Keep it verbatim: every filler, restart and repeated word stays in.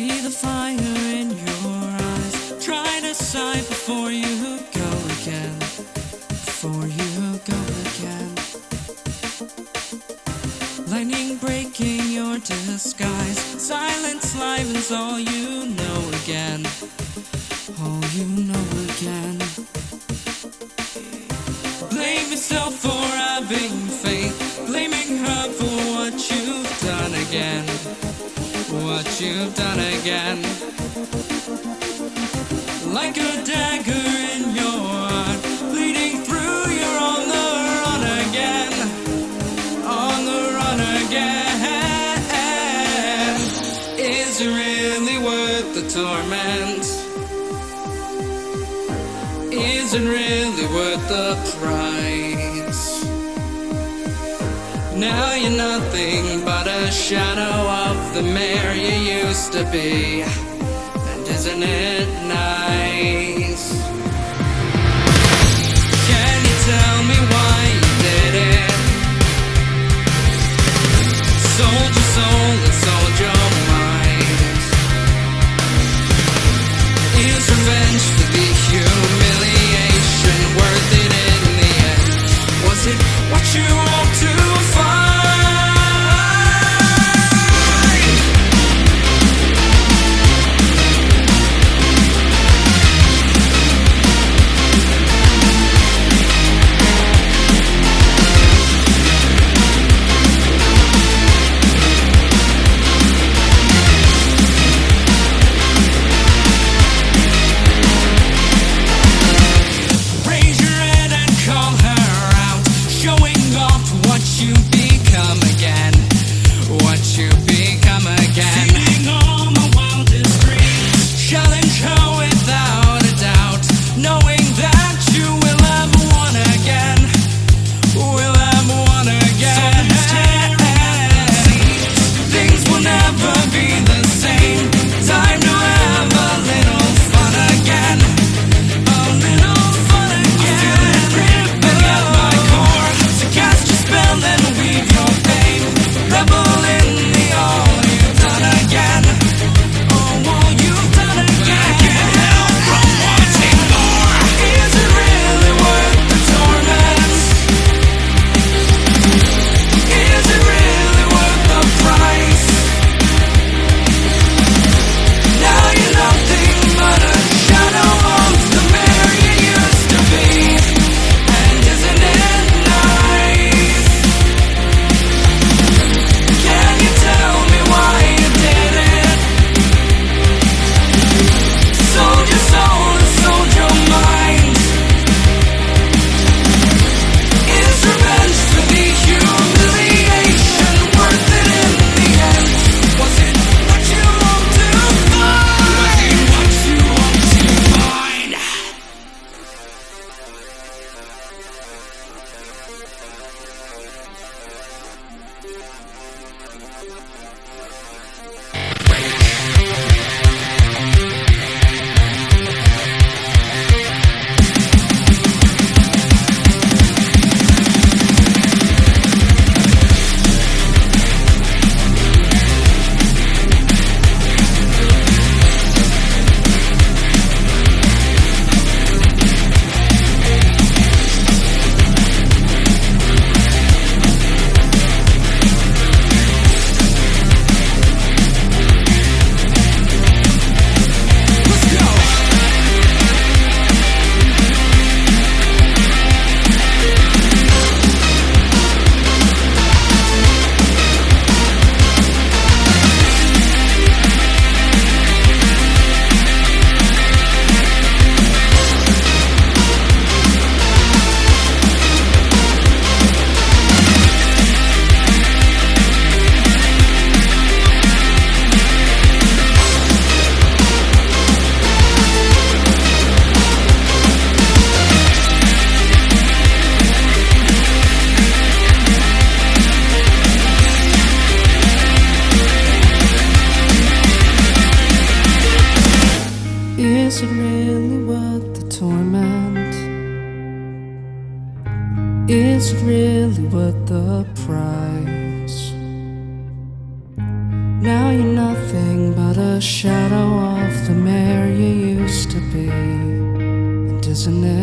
see the fire in your eyes. Try to decide before you go again. Before you go again. Lightning breaking your disguise. Silence livens all you know again. All you know again. Blame yourself for having faith. Blaming her for what you've done again. What you've done again. Like a dagger in your heart, bleeding through, you're on the run again. On the run again. Is it really worth the torment? Is it really worth the price? Now you're nothing but a shadow of the mare you used to be. And isn't it nice? Can you tell me why you did it? Sold your soul and sold your mind. Is revenge for the humiliation worth it in the end? Was it what you want to find? Is it really worth the torment? Is it really worth the price? Now you're nothing but the shadow of the mare you used to be. And isn't